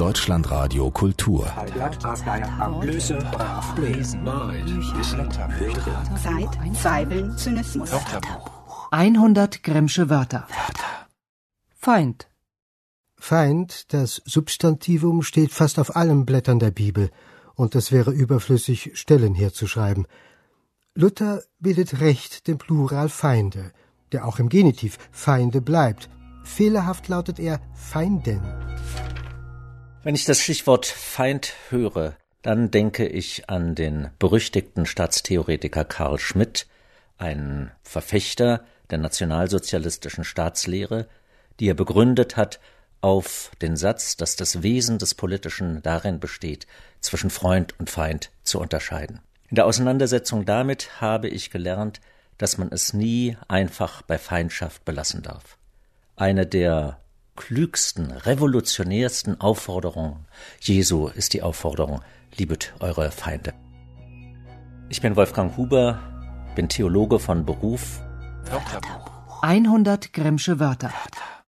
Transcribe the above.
Deutschlandradio Kultur. Zeit, Zweifel, Zynismus. 100 Grimmsche Wörter. Feind. Feind, das Substantivum, steht fast auf allen Blättern der Bibel, und es wäre überflüssig, Stellen herzuschreiben. Luther bildet recht den Plural Feinde, der auch im Genitiv Feinde bleibt. Fehlerhaft lautet er Feinden. Wenn ich das Stichwort Feind höre, dann denke ich an den berüchtigten Staatstheoretiker Carl Schmitt, ein Verfechter der nationalsozialistischen Staatslehre, die er begründet hat auf den Satz, dass das Wesen des Politischen darin besteht, zwischen Freund und Feind zu unterscheiden. In der Auseinandersetzung damit habe ich gelernt, dass man es nie einfach bei Feindschaft belassen darf. Eine der klügsten, revolutionärsten Aufforderungen Jesu ist die Aufforderung: liebet eure Feinde. Ich bin Wolfgang Huber, bin Theologe von Beruf. 100 Grimmsche Wörter.